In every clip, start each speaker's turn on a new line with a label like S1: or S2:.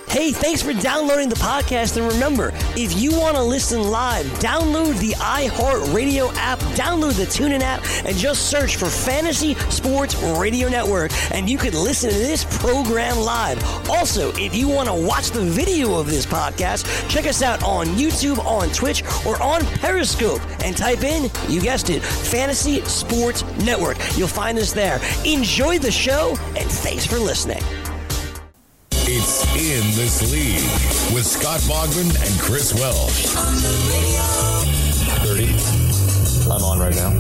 S1: Hey, thanks for downloading the podcast. And remember, if you want to listen live, download the iHeartRadio app, download the TuneIn app, and just search for Fantasy Sports Radio Network, and you can listen to this program live. Also, if you want to watch the video of this podcast, check us out on YouTube, on Twitch, or on Periscope, and type in, you guessed it, Fantasy Sports Network. You'll find us there. Enjoy the show, and thanks for listening.
S2: It's In This League with Scott Bogman and Chris Welsh.
S3: 30. I'm on right now.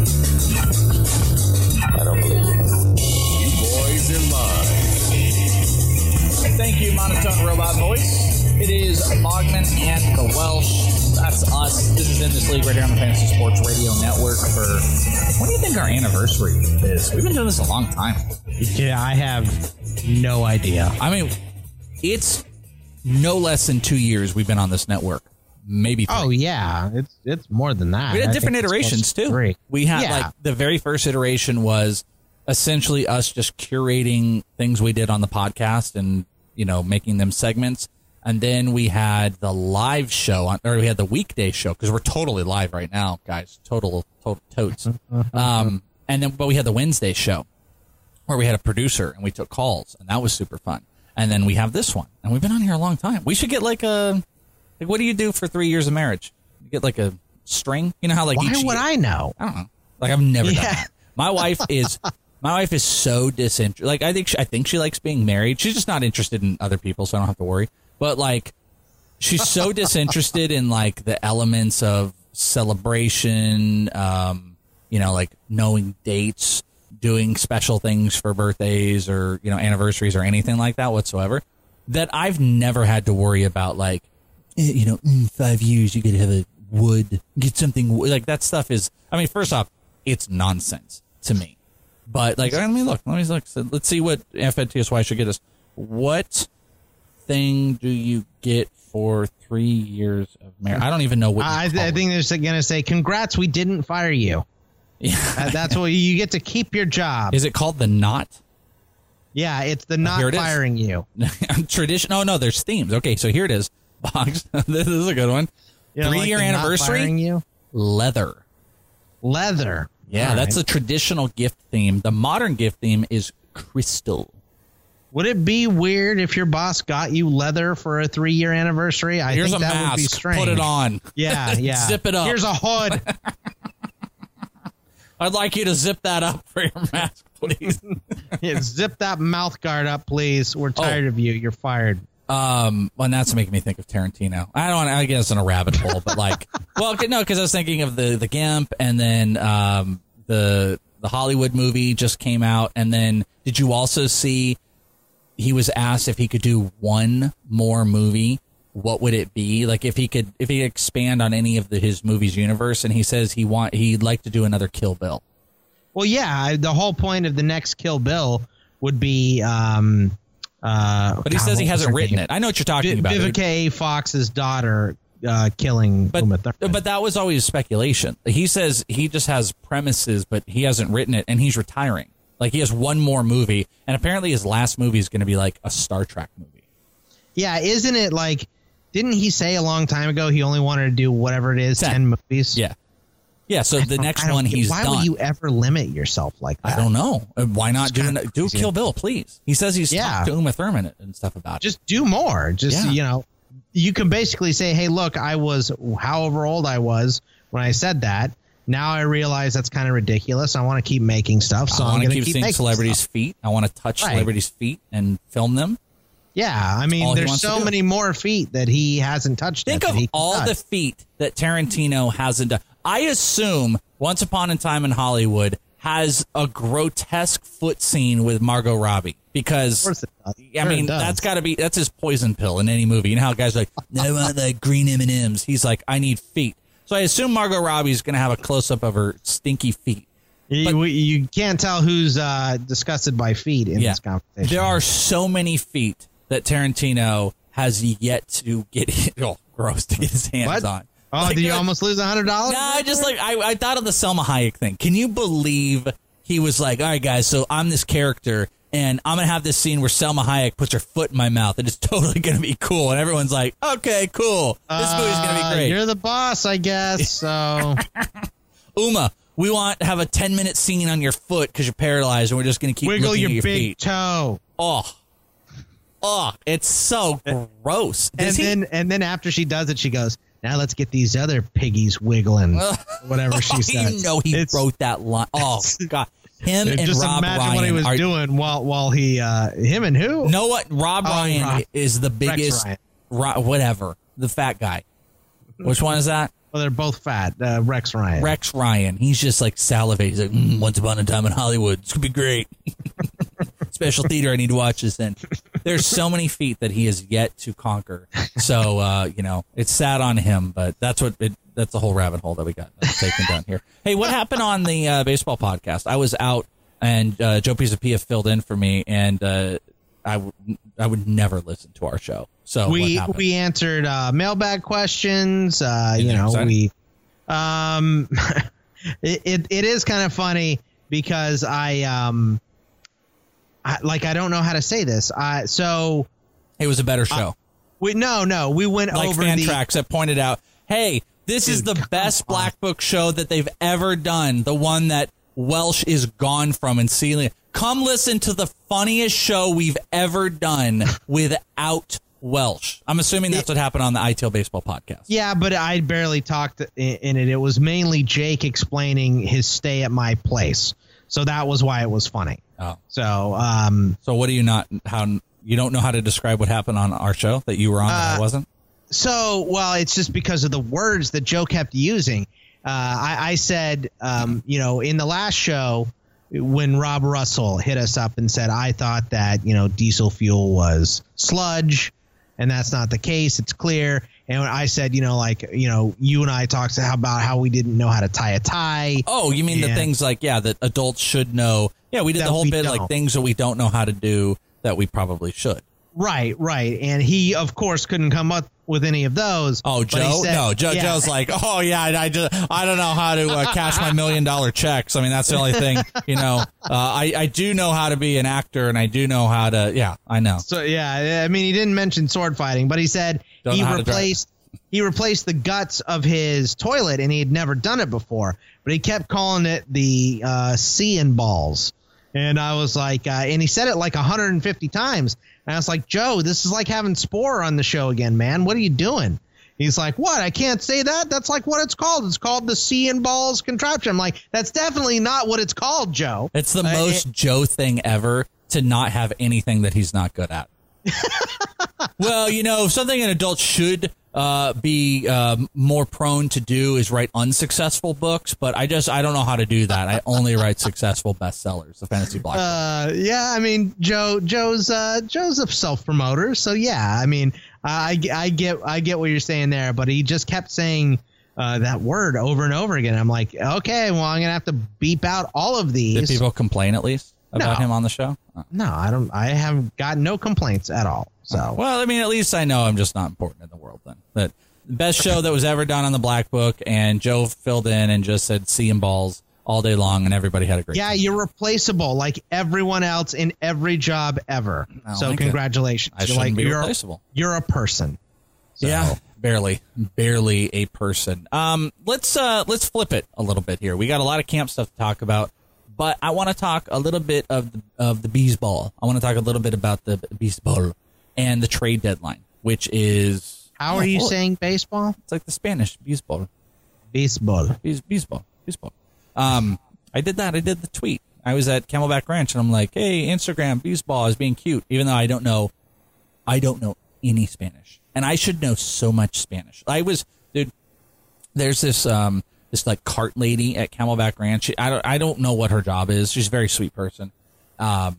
S3: I don't believe you.
S2: You boys are live.
S4: Thank you, Monotone Robot Voice. It is Bogman and the Welsh. That's us. This is In This League right here on the Fantasy Sports Radio Network for, what do you think our anniversary is? We've been doing this a long time.
S5: Yeah, I have no idea.
S4: I mean, it's no less than 2 years we've been on this network. Maybe 3.
S5: Oh, yeah. It's more than that.
S4: We had different iterations, too.
S5: 3.
S4: We had, like, the very first iteration was essentially us just curating things we did on the podcast and, you know, making them segments. And then we had the live show, or we had the weekday show, because we're totally live right now, guys. Total totes. And then, but we had the Wednesday show, where we had a producer and we took calls, and that was super fun. And then we have this one, and we've been on here a long time. We should get what do you do for 3 years of marriage? You get like a string, you know how like
S5: why would I know?
S4: I don't know. Like I've never done that. My wife is so disinterested. Like I think she likes being married. She's just not interested in other people, so I don't have to worry. But like, she's so disinterested in like the elements of celebration, you know, like knowing dates, doing special things for birthdays or, you know, anniversaries or anything like that whatsoever, that I've never had to worry about, like, you know, in 5 years you could have a wood, get something like that stuff is, I mean, first off, it's nonsense to me. But like, let me look. So let's see what FNTSY should get us. What thing do you get for 3 years of marriage? I don't even know what
S5: I think they're going to say, congrats, we didn't fire you. Yeah, that's what you get to keep your job.
S4: Is it called the knot?
S5: Yeah, it's the not firing you.
S4: Tradition. Oh, no, there's themes. Okay, so here it is. Box. This is a good one. 3-year anniversary. Leather.
S5: All
S4: Yeah, that's a traditional gift theme. The modern gift theme is crystal.
S5: Would it be weird if your boss got you leather for a 3-year anniversary? I
S4: Here's
S5: think that
S4: mask.
S5: would be strange.
S4: Put it on.
S5: Yeah.
S4: Zip it up.
S5: Here's a hood.
S4: I'd like you to zip that up for your mask, please.
S5: Yeah, zip that mouth guard up, please. We're tired of you. You're fired.
S4: Well, that's making me think of Tarantino. I guess in a rabbit hole, but like, well, no, because I was thinking of the Gimp, and then the Hollywood movie just came out, and then did you also see he was asked if he could do one more movie? What would it be? Like if he expand on any of his movies universe, and he says he'd like to do another Kill Bill.
S5: Well, yeah, the whole point of the next Kill Bill would be
S4: but he says he hasn't written it. I know what you're talking about.
S5: Vivica A. Fox's daughter killing Uma Thurman.
S4: But that was always speculation. He says he just has premises, but he hasn't written it, and he's retiring. Like he has one more movie, and apparently his last movie is going to be like a Star Trek movie.
S5: Yeah, isn't it like? Didn't he say a long time ago he only wanted to do whatever it is, 10 movies?
S4: Yeah. Yeah, so the next one he's done.
S5: Why would you ever limit yourself like that?
S4: I don't know. Why not do Kill Bill, please? He says he's talked to Uma Thurman and stuff about it.
S5: Just do more. You know, you can basically say, hey, look, I was however old I was when I said that. Now I realize that's kind of ridiculous. I want to keep making stuff, so I'm going to keep
S4: seeing
S5: making
S4: celebrities'
S5: stuff.
S4: feet. I want to touch celebrities' feet and film them.
S5: Yeah, I mean, there's so many more feet that he hasn't touched.
S4: Think of all the feet that Tarantino hasn't done. I assume Once Upon a Time in Hollywood has a grotesque foot scene with Margot Robbie because, that's his poison pill in any movie. You know how guys are like, I want like green M&Ms. He's like, I need feet. So I assume Margot Robbie's going to have a close-up of her stinky feet.
S5: You can't tell who's disgusted by feet in this conversation.
S4: There are so many feet that Tarantino has yet to get gross to get his hands on.
S5: Oh, did you almost lose $100?
S4: No, I thought of the Selma Hayek thing. Can you believe he was like, all right, guys, so I'm this character, and I'm going to have this scene where Selma Hayek puts her foot in my mouth, and it's totally going to be cool. And everyone's like, okay, cool. This movie's going to be great.
S5: You're the boss, I guess. So,
S4: Uma, we want to have a 10-minute scene on your foot because you're paralyzed, and we're just going to keep
S5: wiggle
S4: looking
S5: your
S4: at your
S5: big
S4: feet.
S5: toe.
S4: Oh, it's so gross.
S5: And then after she does it, she goes, now let's get these other piggies wiggling. Whatever she says.
S4: You know he wrote that line. Oh, God. Him and
S5: just
S4: Rob
S5: imagine
S4: Ryan
S5: what he was doing while he him and who?
S4: Know what? Rob Ryan is the biggest. Whatever. The fat guy. Which one is that?
S5: Well, they're both fat. Rex Ryan.
S4: Rex Ryan. He's just like salivating. He's like, once upon a time in Hollywood. It's going to be great. Special theater. I need to watch this then. There's so many feet that he has yet to conquer. So, it's sad on him, but that's the whole rabbit hole that we got taken down here. Hey, what happened on the baseball podcast? I was out and Joe Pisapia filled in for me, and I would never listen to our show. So
S5: we answered mailbag questions. It is kind of funny because I don't know how to say this. So
S4: it was a better show.
S5: We went
S4: like
S5: over
S4: Fantrax that pointed out, hey, this is the best Black Book show that they've ever done. The one that Welsh is gone from and Celia. Come listen to the funniest show we've ever done without Welsh. I'm assuming that's what happened on the ITL Baseball podcast.
S5: Yeah, but I barely talked in it. It was mainly Jake explaining his stay at my place. So that was why it was funny.
S4: Oh.
S5: So
S4: what do you you don't know how to describe what happened on our show that you were on that I wasn't?
S5: So, well, it's just because of the words that Joe kept using. I said, in the last show, when Rob Russell hit us up and said, I thought that, diesel fuel was sludge, and that's not the case. It's clear. And I said, you and I talked about how we didn't know how to tie a tie.
S4: Oh, you mean the things like, that adults should know. Yeah, we did the whole bit like things that we don't know how to do that we probably should.
S5: Right. And he, of course, couldn't come up with any of those.
S4: Oh, Joe? No, Joe's like, oh, yeah, I don't know how to cash my $1 million checks. I mean, that's the only thing, I do know how to be an actor, and I do know how to, I know.
S5: So, yeah, I mean, he didn't mention sword fighting, but he said he replaced the guts of his toilet, and he had never done it before, but he kept calling it the seeing balls. And I was like, and he said it like 150 times. And I was like, Joe, this is like having Spore on the show again, man. What are you doing? He's like, what? I can't say that? That's like what it's called. It's called the seeing balls contraption. I'm like, that's definitely not what it's called, Joe.
S4: It's the most Joe thing ever to not have anything that he's not good at. Well, something an adult should be more prone to do is write unsuccessful books, but I don't know how to do that. I only write successful bestsellers, the Fantasy Black Book.
S5: Yeah, I mean, Joe's a self-promoter, so yeah, I mean, I get what you're saying there, but he just kept saying that word over and over again. I'm like, okay, well, I'm gonna have to beep out all of these.
S4: Did people complain at least about him on the show?
S5: No, I don't. I have got no complaints at all. So,
S4: well, I mean, at least I know I'm just not important in the world then. That the best show that was ever done on the Black Book, and Joe filled in and just said seeing balls all day long, and everybody had a great time.
S5: You're replaceable like everyone else in every job ever. So congratulations.
S4: I shouldn't be replaceable.
S5: You're a person.
S4: So. Yeah, barely a person. Let's flip it a little bit here. We got a lot of camp stuff to talk about. But I want to talk a little bit of the baseball. I want to talk a little bit about the baseball and the trade deadline, which is...
S5: How are you saying baseball?
S4: It's like the Spanish, baseball.
S5: Baseball.
S4: Baseball. I did that. I did the tweet. I was at Camelback Ranch, and I'm like, hey, Instagram, baseball is being cute, even though I don't know any Spanish. And I should know so much Spanish. There's this... this like cart lady at Camelback Ranch. I don't know what her job is. She's a very sweet person. How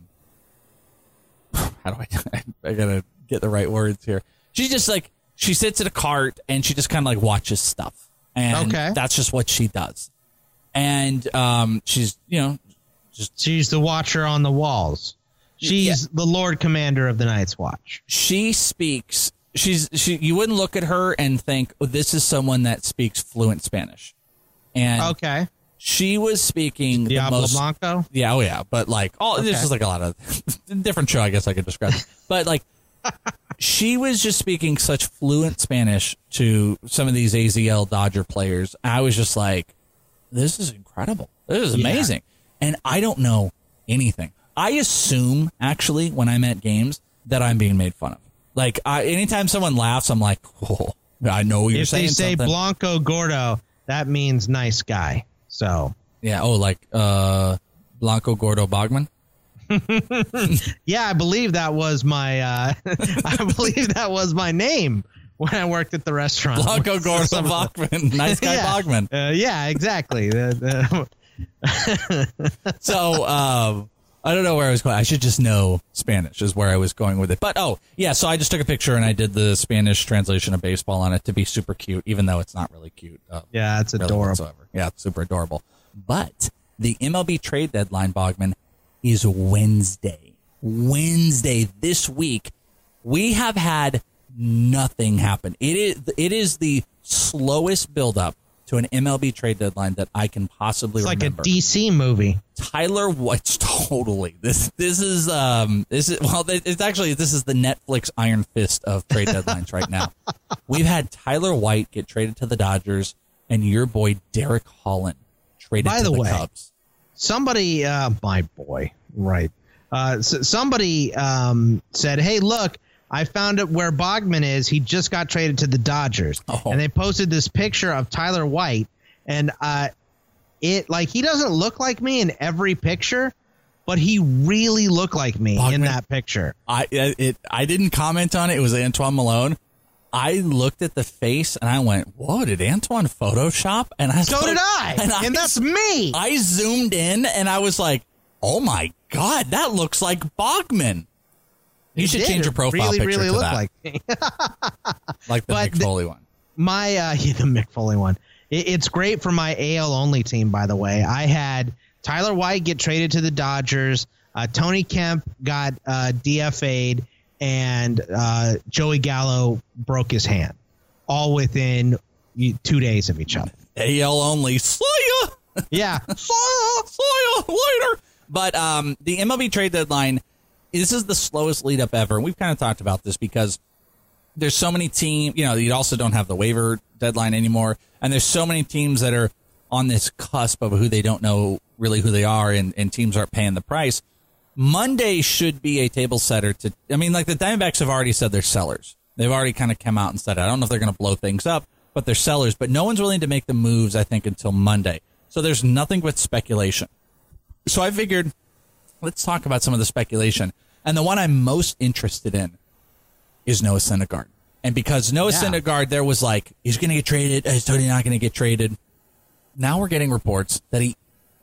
S4: do I gotta get the right words here. She's just like, she sits at a cart and she just kind of like watches stuff. And that's just what she does. And she's,
S5: she's the watcher on the walls. She's the Lord Commander of the Night's Watch.
S4: She speaks. You wouldn't look at her and think, oh, this is someone that speaks fluent Spanish. And She was speaking
S5: Diablo Blanco?
S4: Yeah, oh yeah. But like, this is like a lot of different show, I guess I could describe it. But like, she was just speaking such fluent Spanish to some of these AZL Dodger players. I was just like, this is incredible. This is amazing. And I don't know anything. I assume, actually, when I'm at games, that I'm being made fun of. Like, anytime someone laughs, I'm like, oh, I know you're saying something. If they say
S5: Blanco Gordo, that means nice guy. So
S4: yeah, Blanco Gordo Bogman.
S5: Yeah, I believe that was my my name when I worked at the restaurant.
S4: Blanco Gordo Bogman, nice guy Bogman.
S5: Yeah, exactly.
S4: So I don't know where I was going. I should just know Spanish is where I was going with it. But so I just took a picture and I did the Spanish translation of baseball on it to be super cute, even though it's not really cute.
S5: Yeah, it's adorable.
S4: Whatsoever. Yeah, it's super adorable. But the MLB trade deadline, Bogman, is Wednesday. This week, we have had nothing happen. It is the slowest buildup to an MLB trade deadline that I can possibly remember.
S5: It's like a DC movie.
S4: Tyler White's totally. This is the Netflix Iron Fist of trade deadlines right now. We've had Tyler White get traded to the Dodgers and your boy Derek Holland traded to the Cubs.
S5: Somebody, my boy, right? Somebody said, "Hey, look, I found out where Bogman is. He just got traded to the Dodgers." And they posted this picture of Tyler White, and he doesn't look like me in every picture, but he really looked like me in that picture.
S4: I didn't comment on it. It was Antoine Malone. I looked at the face and I went, "Whoa, did Antoine Photoshop?" And
S5: so did I. And that's me.
S4: I zoomed in and I was like, "Oh my God, that looks like Bogman." You should change your profile picture
S5: really
S4: to
S5: look
S4: that.
S5: Like me.
S4: Like the Mick Foley one.
S5: The Mick Foley one. It's great for my AL only team, by the way. I had Tyler White get traded to the Dodgers. Tony Kemp got DFA'd, and Joey Gallo broke his hand, all within 2 days of each other.
S4: AL only. See ya.
S5: Yeah.
S4: See ya later. But the MLB trade deadline, this is the slowest lead up ever. And we've kind of talked about this because there's so many teams, you also don't have the waiver deadline anymore. And there's so many teams that are on this cusp of who they don't know really who they are, and teams aren't paying the price. Monday should be a table setter the Diamondbacks have already said they're sellers. They've already kind of come out and said, I don't know if they're going to blow things up, but they're sellers. But no one's willing to make the moves, I think, until Monday. So there's nothing but speculation. So I figured, let's talk about some of the speculation. And the one I'm most interested in is Noah Syndergaard. And because Noah Syndergaard, there was like, he's going to get traded. He's totally not going to get traded. Now we're getting reports that he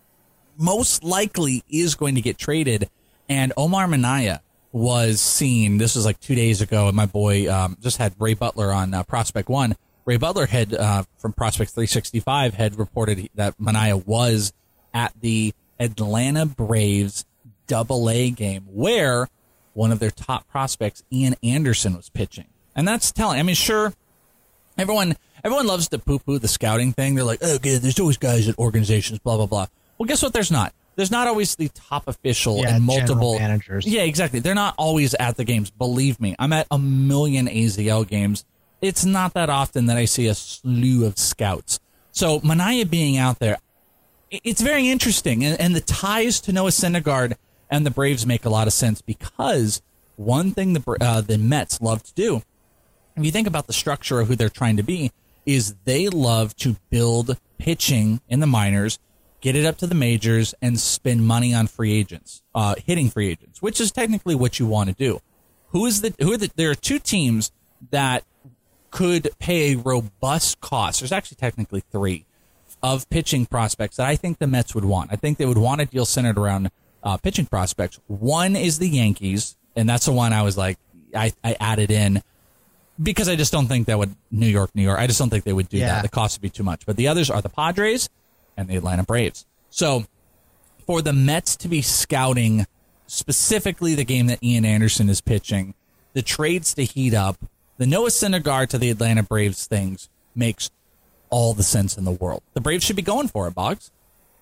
S4: most likely is going to get traded. And Omar Minaya was seen, this was like 2 days ago, and my boy just had Ray Butler on Prospect One. Ray Butler had, from Prospect 365, had reported that Minaya was at the Atlanta Braves AA game where one of their top prospects, Ian Anderson, was pitching. And that's telling. I mean, sure, everyone loves to poo-poo the scouting thing. They're like, oh, good, there's always guys at organizations, blah, blah, blah. Well, guess what? There's not. There's not always the top official and multiple
S5: managers.
S4: Yeah, exactly. They're not always at the games. Believe me, I'm at a million AZL games. It's not that often that I see a slew of scouts. So Minaya being out there, it's very interesting. And the ties to Noah Syndergaard and the Braves make a lot of sense because one thing the Mets love to do, if you think about the structure of who they're trying to be, is they love to build pitching in the minors, get it up to the majors, and spend money on free agents, hitting free agents, which is technically what you want to do. There are two teams that could pay a robust cost. There's actually technically three of pitching prospects that I think the Mets would want. I think they would want a deal centered around pitching prospects. One is the Yankees, and that's the one I was like, I added in because I just don't think that would New York. I just don't think they would do that. The cost would be too much. But the others are the Padres and the Atlanta Braves. So for the Mets to be scouting specifically the game that Ian Anderson is pitching, the trades to heat up, the Noah Syndergaard to the Atlanta Braves things makes all the sense in the world. The Braves should be going for it, Boggs.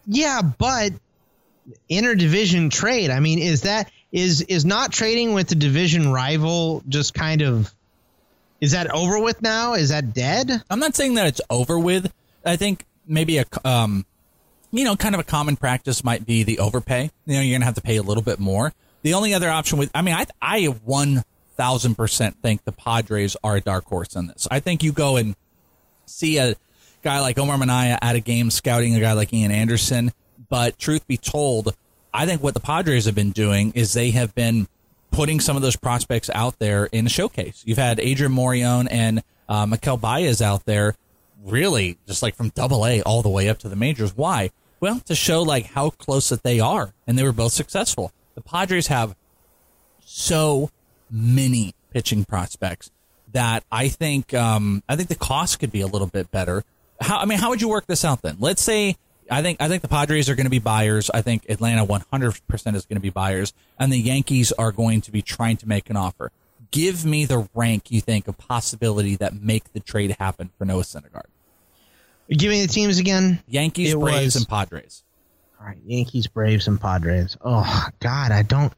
S5: Yeah, but interdivision trade. I mean, is not trading with the division rival just kind of, is that over with now? Is that dead?
S4: I'm not saying that it's over with. I think maybe kind of a common practice might be the overpay. You're going to have to pay a little bit more. The only other option I 1,000% think the Padres are a dark horse in this. I think you go and see a guy like Omar Minaya at a game scouting a guy like Ian Anderson. But truth be told, I think what the Padres have been doing is they have been putting some of those prospects out there in a showcase. You've had Adrian Morion and Mikel Baez out there, really just like from AA all the way up to the majors. Why? Well, to show like how close that they are, and they were both successful. The Padres have so many pitching prospects that I think the cost could be a little bit better. How would you work this out then? Let's say I think the Padres are going to be buyers. I think Atlanta 100% is going to be buyers, and the Yankees are going to be trying to make an offer. Give me the rank you think of possibility that make the trade happen for Noah Syndergaard.
S5: Give me the teams again.
S4: Yankees, Braves, and Padres.
S5: All right, Yankees, Braves, and Padres. Oh God, I don't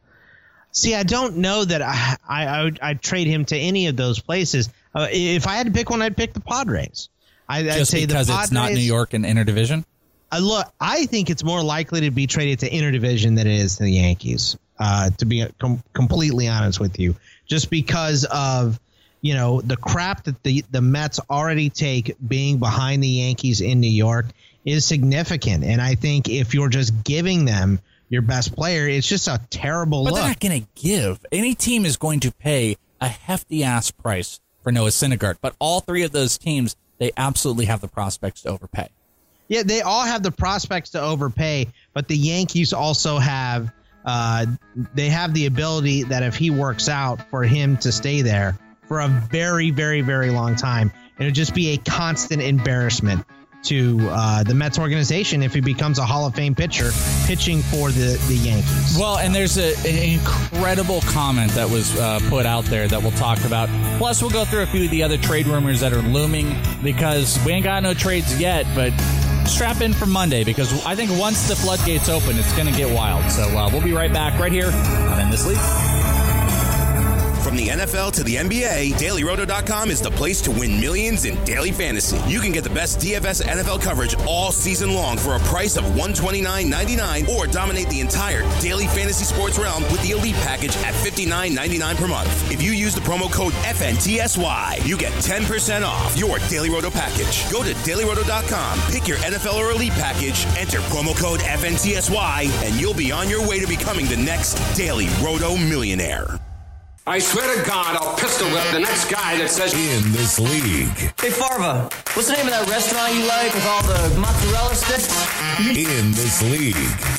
S5: know that I'd trade him to any of those places. If I had to pick one, I'd pick the Padres. I'd say
S4: because the Padres, it's not New York and interdivision.
S5: I think it's more likely to be traded to interdivision than it is to the Yankees. To be completely honest with you, just because of the crap that the Mets already take being behind the Yankees in New York is significant. And I think if you're just giving them your best player, it's just a terrible look.
S4: But they're not going to give. Any team is going to pay a hefty ass price for Noah Syndergaard. But all three of those teams, they absolutely have the prospects to overpay.
S5: Yeah, they all have the prospects to overpay, but the Yankees also have they have the ability that if he works out for him to stay there for a very, very, very long time, it would just be a constant embarrassment to the Mets organization if he becomes a Hall of Fame pitcher pitching for the Yankees.
S4: Well, and there's an incredible comment that was put out there that we'll talk about. Plus, we'll go through a few of the other trade rumors that are looming because we ain't got no trades yet, but strap in for Monday because I think once the floodgates open, it's going to get wild. So we'll be right back right here on In This League.
S6: From the NFL to the NBA, DailyRoto.com is the place to win millions in daily fantasy. You can get the best DFS NFL coverage all season long for a price of $129.99 or dominate the entire daily fantasy sports realm with the Elite Package at $59.99 per month. If you use the promo code FNTSY, you get 10% off your Daily Roto package. Go to DailyRoto.com, pick your NFL or Elite Package, enter promo code FNTSY, and you'll be on your way to becoming the next Daily Roto millionaire.
S7: I swear to God, I'll pistol whip the next guy that says...
S2: In This League.
S1: Hey, Farva, what's the name of that restaurant you like with all the mozzarella sticks?
S2: In This League.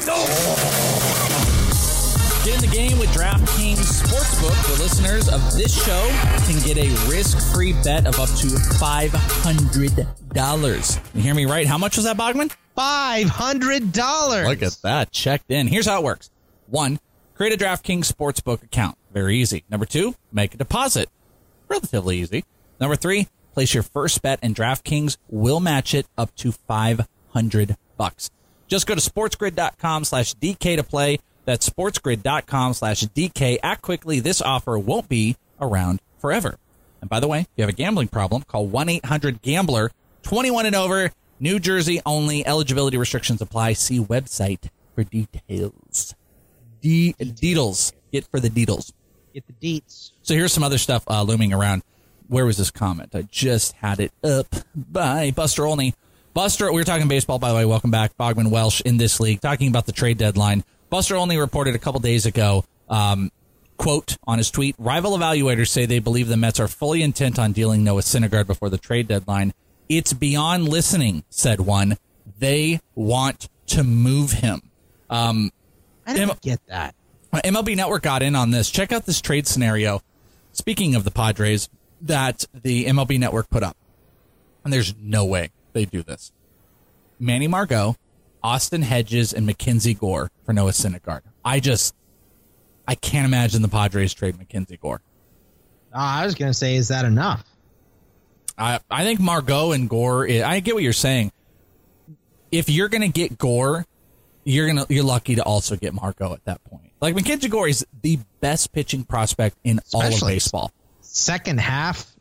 S4: Get in the game with DraftKings Sportsbook. The listeners of this show can get a risk-free bet of up to $500. You hear me right? How much was that, Bogman?
S5: $500.
S4: Look at that. Checked in. Here's how it works. 1, create a DraftKings Sportsbook account. Very easy. Number 2, make a deposit. Relatively easy. Number 3, place your first bet and DraftKings will match it up to $500. Just go to sportsgrid.com/DK to play. That's sportsgrid.com/DK. Act quickly. This offer won't be around forever. And by the way, if you have a gambling problem, call 1-800-GAMBLER. 21 and over. New Jersey only. Eligibility restrictions apply. See website for details. Deedles. Get for the Deedles.
S5: Get the deets.
S4: So here's some other stuff looming around. Where was this comment? I just had it up by Buster Olney. Buster, we were talking baseball, by the way. Welcome back. Bogman Welsh in This League, talking about the trade deadline. Buster Olney reported a couple days ago, quote on his tweet, rival evaluators say they believe the Mets are fully intent on dealing Noah Syndergaard before the trade deadline. It's beyond listening, said one. They want to move him.
S5: I don't get that.
S4: MLB Network got in on this. Check out this trade scenario, speaking of the Padres, that the MLB Network put up. And there's no way they do this. Manny Margot, Austin Hedges, and Mackenzie Gore for Noah Syndergaard. I can't imagine the Padres trade Mackenzie Gore.
S5: I was going to say, is that enough?
S4: I think Margot and Gore, I get what you're saying. If you're going to get Gore, you're lucky to also get Margot at that point. Like Mackenzie Gore is the best pitching prospect in all of baseball.
S5: Second half,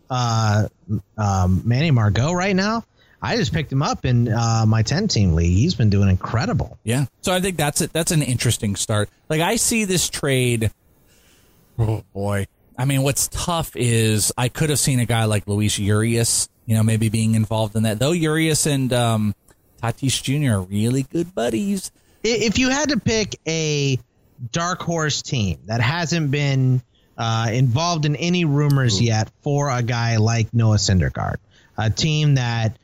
S5: Manny Margot right now. I just picked him up in my 10-team league. He's been doing incredible.
S4: Yeah. So I think that's it. That's an interesting start. Like I see this trade. Oh boy. I mean, what's tough is I could have seen a guy like Luis Urias, maybe being involved in that. Though Urias and Tatis Jr. are really good buddies.
S5: If you had to pick a dark horse team that hasn't been involved in any rumors yet for a guy like Noah Syndergaard, a team that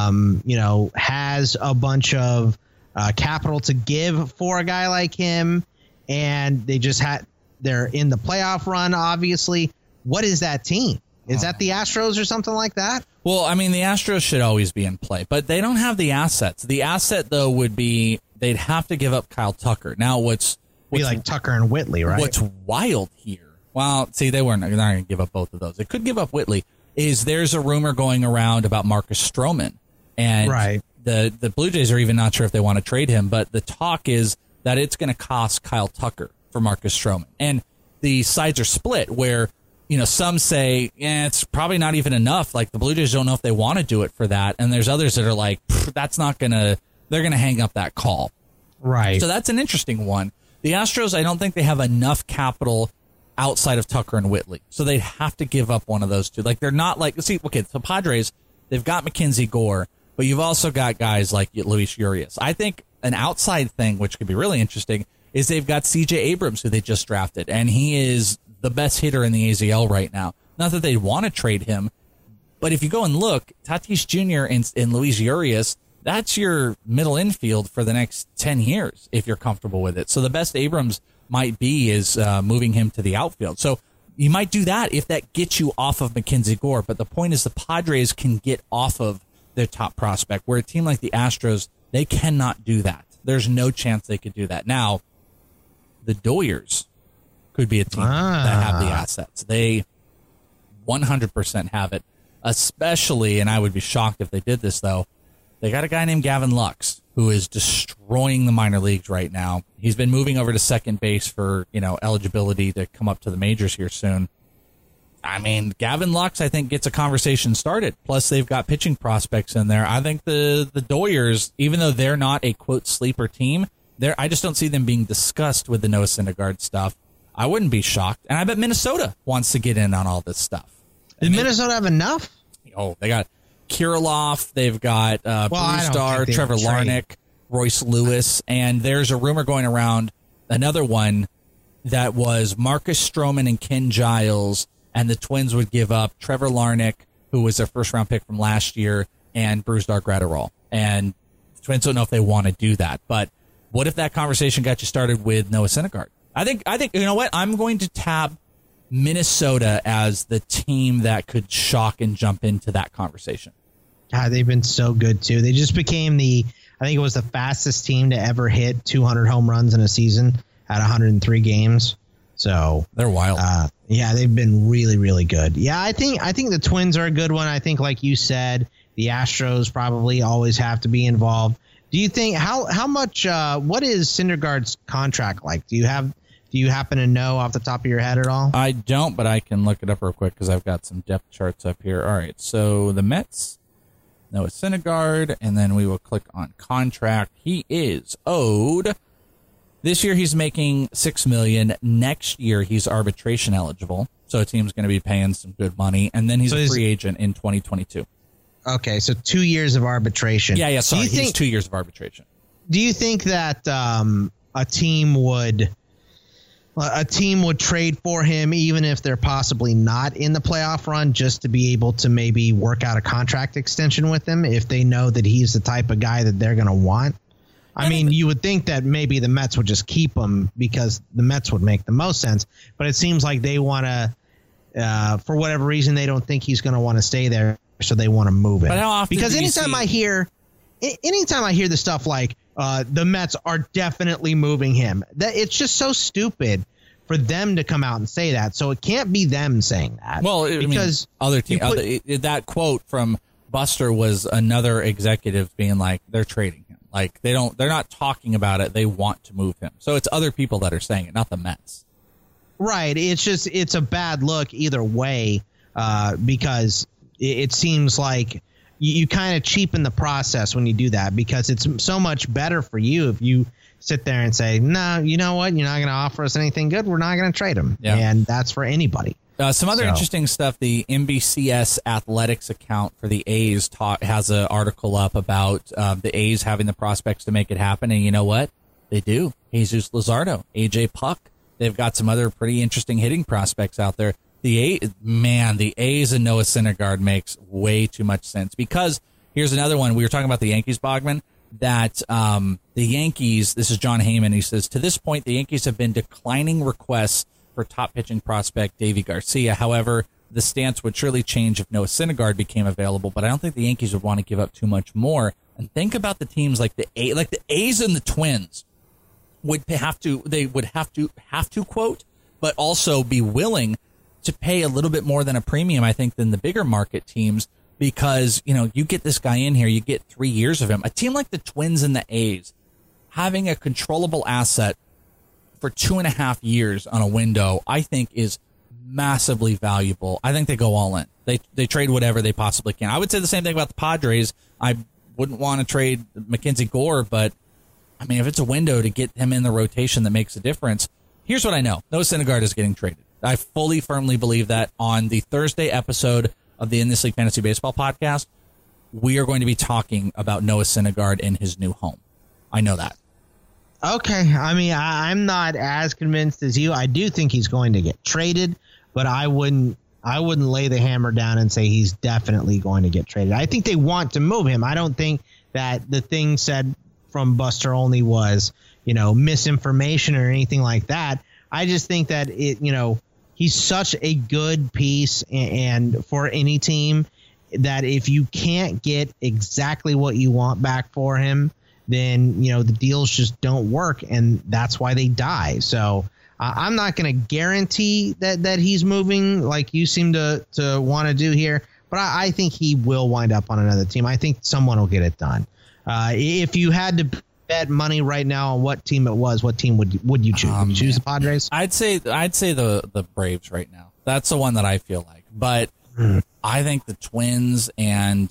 S5: has a bunch of capital to give for a guy like him, and they're in the playoff run, obviously. What is that team? Is that the Astros or something like that?
S4: Well, I mean, the Astros should always be in play, but they don't have the assets. The asset, though, would be they'd have to give up Kyle Tucker. Now, what's
S5: be like Tucker and Whitley, right?
S4: What's wild here? Well, see, they're not going to give up both of those. They could give up Whitley. There's a rumor going around about Marcus Stroman, and the Blue Jays are even not sure if they want to trade him. But the talk is that it's going to cost Kyle Tucker for Marcus Stroman, and the sides are split. Where some say, it's probably not even enough. Like the Blue Jays don't know if they want to do it for that, and there's others that are like, that's not gonna. They're going to hang up that call.
S5: Right.
S4: So that's an interesting one. The Astros, I don't think they have enough capital outside of Tucker and Whitley. So they have to give up one of those two. Like they're not like, so Padres, they've got Mackenzie Gore, but you've also got guys like Luis Urias. I think an outside thing, which could be really interesting, is they've got C.J. Abrams, who they just drafted, and he is the best hitter in the AZL right now. Not that they'd want to trade him, but if you go and look, Tatis Jr. and Luis Urias, that's your middle infield for the next 10 years if you're comfortable with it. So the best Abrams might be is moving him to the outfield. So you might do that if that gets you off of Mackenzie Gore. But the point is the Padres can get off of their top prospect, where a team like the Astros, they cannot do that. There's no chance they could do that. Now, the Doyers could be a team that have the assets. They 100% have it, especially, and I would be shocked if they did this, though, they got a guy named Gavin Lux who is destroying the minor leagues right now. He's been moving over to second base for, eligibility to come up to the majors here soon. I mean, Gavin Lux, I think, gets a conversation started. Plus, they've got pitching prospects in there. I think the Doyers, even though they're not a, quote, sleeper team, I just don't see them being discussed with the Noah Syndergaard stuff. I wouldn't be shocked. And I bet Minnesota wants to get in on all this stuff.
S5: Did Minnesota have enough?
S4: Oh, they got Kirilloff, they've got Brewstar, Trevor Larnach, Royce Lewis, and there's a rumor going around, another one, that was Marcus Stroman and Ken Giles, and the Twins would give up Trevor Larnach, who was their first-round pick from last year, and Brewstar Gratterall. And the Twins don't know if they want to do that. But what if that conversation got you started with Noah Syndergaard? I think you know what? I'm going to tab Minnesota as the team that could shock and jump into that conversation.
S5: God, they've been so good too. They just became I think it was the fastest team to ever hit 200 home runs in a season at 103 games. So
S4: they're wild.
S5: Yeah, they've been really, really good. Yeah, I think the Twins are a good one. I think, like you said, the Astros probably always have to be involved. Do you think how much? What is Syndergaard's contract like? Do you happen to know off the top of your head at all?
S4: I don't, but I can look it up real quick because I've got some depth charts up here. All right, so the Mets, Noah Syndergaard, and then we will click on contract. He is owed. This year he's making $6 million. Next year he's arbitration eligible, so a team's going to be paying some good money, and then he's a free agent in 2022. Okay,
S5: so 2 years of arbitration.
S4: Yeah. Sorry, he's 2 years of arbitration.
S5: Do you think that a team would trade for him even if they're possibly not in the playoff run, just to be able to maybe work out a contract extension with him if they know that he's the type of guy that they're going to want? I mean, you would think that maybe the Mets would just keep him because the Mets would make the most sense, but it seems like they want to, for whatever reason, they don't think he's going to want to stay there, so they want to move him.
S4: But how often
S5: because anytime I hear the stuff like the Mets are definitely moving him, that it's just so stupid for them to come out and say that. So it can't be them saying that.
S4: Well, because other team, that quote from Buster was another executive being like, they're trading him. Like they're not talking about it. They want to move him. So it's other people that are saying it, not the Mets.
S5: Right. It's a bad look either way, because it seems like you kind of cheapen the process when you do that, because it's so much better for you if you sit there and say, no, you know what? You're not going to offer us anything good. We're not going to trade him. Yeah. And that's for anybody.
S4: Some other interesting stuff. The NBCS Athletics account for the A's has an article up about the A's having the prospects to make it happen. And you know what? They do. Jesus Luzardo, AJ Puck. They've got some other pretty interesting hitting prospects out there. The A's and Noah Syndergaard makes way too much sense, because here's another one. We were talking about the Yankees, Bogman, that the Yankees, this is John Heyman, he says, to this point, the Yankees have been declining requests for top pitching prospect Davy Garcia. However, the stance would surely change if Noah Syndergaard became available, but I don't think the Yankees would want to give up too much more. And think about the teams like the A's and the Twins would have to quote, but also be willing to pay a little bit more than a premium, I think, than the bigger market teams, because, you get this guy in here, you get 3 years of him. A team like the Twins and the A's having a controllable asset for 2.5 years on a window, I think is massively valuable. I think they go all in. They trade whatever they possibly can. I would say the same thing about the Padres. I wouldn't want to trade Mackenzie Gore, but I mean, if it's a window to get him in the rotation that makes a difference. Here's what I know. Noah Syndergaard is getting traded. I fully, firmly believe that. On the Thursday episode of the In This League Fantasy Baseball podcast, we are going to be talking about Noah Syndergaard in his new home. I know that.
S5: Okay. I mean, I'm not as convinced as you. I do think he's going to get traded, but I wouldn't lay the hammer down and say he's definitely going to get traded. I think they want to move him. I don't think that the thing said from Buster Olney was, misinformation or anything like that. I just think that he's such a good piece and for any team that if you can't get exactly what you want back for him, then, the deals just don't work, and that's why they die. So I'm not going to guarantee that he's moving like you seem to want to do here, but I think he will wind up on another team. I think someone will get it done. If you had to bet money right now on what team it was, what team would you choose? Would you choose the Padres?
S4: I'd say the Braves right now. That's the one that I feel like. But I think the Twins and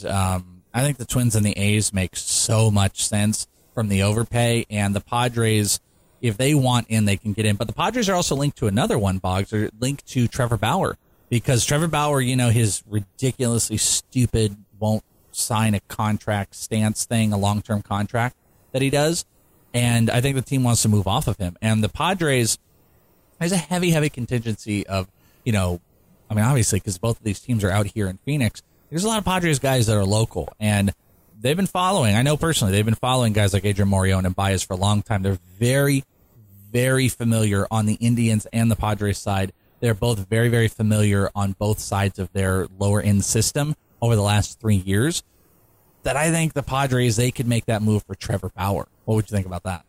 S4: the A's make so much sense from the overpay, and the Padres, if they want in, they can get in. But the Padres are also linked to another one, Boggs. They're linked to Trevor Bauer, because Trevor Bauer, his ridiculously stupid won't sign a contract stance thing, a long-term contract that he does. And I think the team wants to move off of him. And the Padres, there's a heavy contingency of, obviously, because both of these teams are out here in Phoenix, there's a lot of Padres guys that are local. And they've been following, I know personally, they've been following guys like Adrian Morejon and Baez for a long time. They're very, very familiar on the Indians and the Padres side. They're both very, very familiar on both sides of their lower end system over the last 3 years. That I think the Padres, they could make that move for Trevor Bauer. What would you think about that?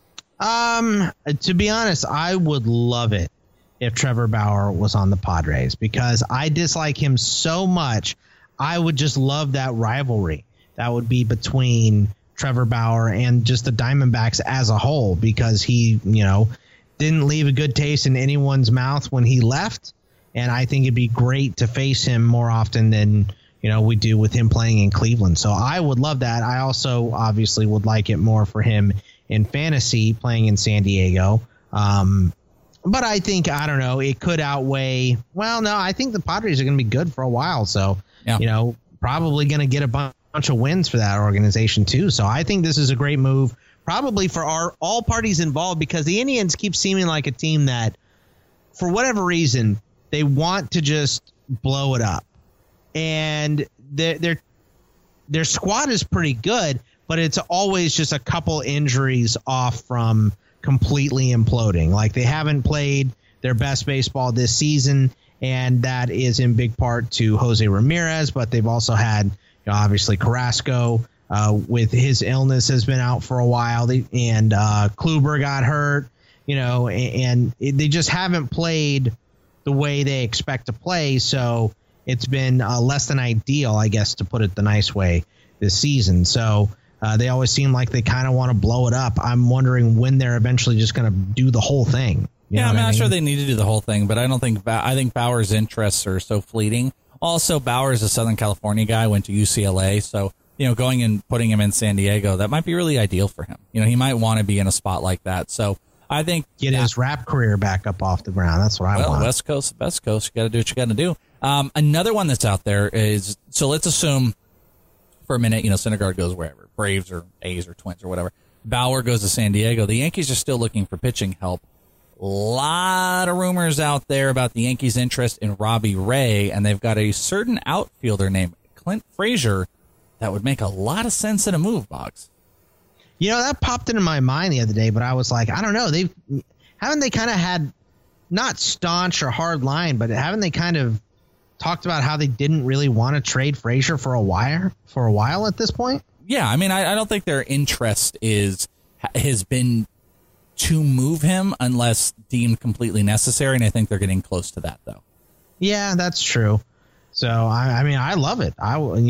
S5: To be honest, I would love it if Trevor Bauer was on the Padres, because I dislike him so much. I would just love that rivalry that would be between Trevor Bauer and just the Diamondbacks as a whole, because he, didn't leave a good taste in anyone's mouth when he left. And I think it'd be great to face him more often than, we do with him playing in Cleveland. So I would love that. I also obviously would like it more for him in fantasy playing in San Diego. But I think, I don't know, it could outweigh. Well, no, I think the Padres are going to be good for a while. So, probably going to get a bunch of wins for that organization too. So I think this is a great move, probably for all parties involved, because the Indians keep seeming like a team that, for whatever reason, they want to just blow it up. And their squad is pretty good, but it's always just a couple injuries off from completely imploding. Like, they haven't played their best baseball this season, and that is in big part to Jose Ramirez, but they've also had, obviously, Carrasco with his illness has been out for a while, and Kluber got hurt, and they just haven't played the way they expect to play. So it's been less than ideal, I guess, to put it the nice way, this season. So They always seem like they kind of want to blow it up. I'm wondering when they're eventually just going to do the whole thing.
S4: I'm not sure they need to do the whole thing, but I think Bauer's interests are so fleeting. Also, Bauer's a Southern California guy, went to UCLA, so going and putting him in San Diego, that might be really ideal for him. He might want to be in a spot like that. So I think
S5: get his rap career back up off the ground. That's what I want.
S4: West Coast, Best Coast, you got to do what you got to do. Another one that's out there is, so let's assume for a minute, Syndergaard goes wherever, Braves or A's or Twins or whatever. Bauer goes to San Diego. The Yankees are still looking for pitching help. A lot of rumors out there about the Yankees' interest in Robbie Ray, and they've got a certain outfielder named Clint Frazier that would make a lot of sense in a move, Boggs.
S5: That popped into my mind the other day, but I was like, I don't know. Haven't they kind of had, not staunch or hard line, but haven't they kind of talked about how they didn't really want to trade Frazier for a while at this point?
S4: Yeah, I mean, I don't think their interest has been to move him unless deemed completely necessary, and I think they're getting close to that, though.
S5: Yeah, that's true. So, I mean, I love it.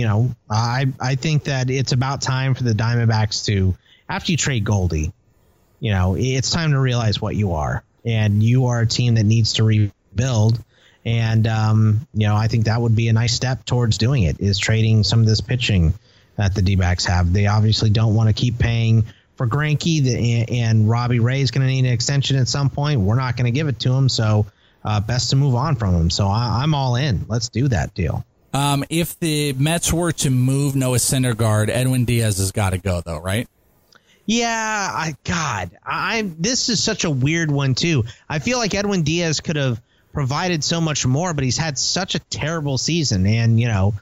S5: I think that it's about time for the Diamondbacks to, after you trade Goldie, it's time to realize what you are. And you are a team that needs to rebuild. And, I think that would be a nice step towards doing it, is trading some of this pitching that the D-backs have. They obviously don't want to keep paying for Greinke, and Robbie Ray is going to need an extension at some point. We're not going to give it to him. So, best to move on from him. So I'm all in. Let's do that deal.
S4: If the Mets were to move Noah Syndergaard, Edwin Diaz has got to go, though, right?
S5: Yeah, this is such a weird one, too. I feel like Edwin Diaz could have provided so much more, but he's had such a terrible season. And,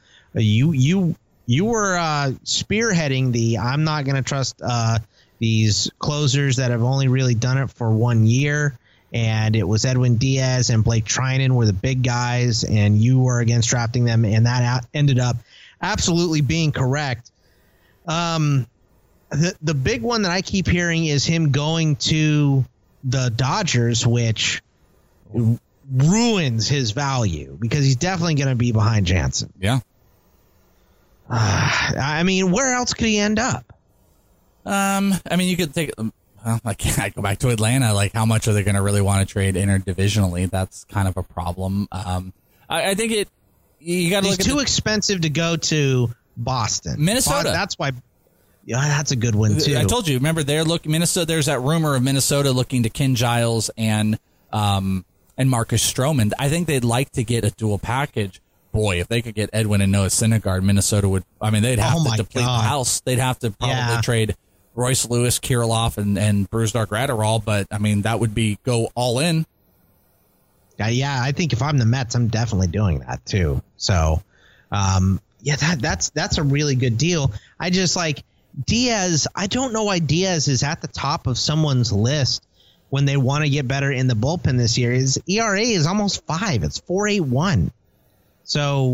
S5: you were spearheading the I'm not going to trust these closers that have only really done it for 1 year. And it was Edwin Diaz and Blake Trinan were the big guys, and you were against drafting them, and that ended up absolutely being correct. The big one that I keep hearing is him going to the Dodgers, which ruins his value because he's definitely going to be behind Jansen.
S4: Yeah.
S5: I mean, where else could he end up?
S4: You could take. I go back to Atlanta. Like, how much are they going to really want to trade interdivisionally? That's kind of a problem. I think you got to look at
S5: too expensive to go to Boston,
S4: Minnesota.
S5: That's why. Yeah, that's a good one too.
S4: I told you. Remember, Minnesota. There's that rumor of Minnesota looking to Ken Giles and Marcus Stroman. I think they'd like to get a dual package. Boy, if they could get Edwin and Noah Syndergaard, Minnesota would. I mean, they'd have to deplete the house. They'd have to probably trade Royce Lewis, Kirilloff, and Brusdar Graterol, but I mean that would be go all in.
S5: Yeah, I think if I'm the Mets, I'm definitely doing that too. So, that's a really good deal. I just like Diaz. I don't know why Diaz is at the top of someone's list when they want to get better in the bullpen this year. His ERA is almost 5. It's 4.81. So,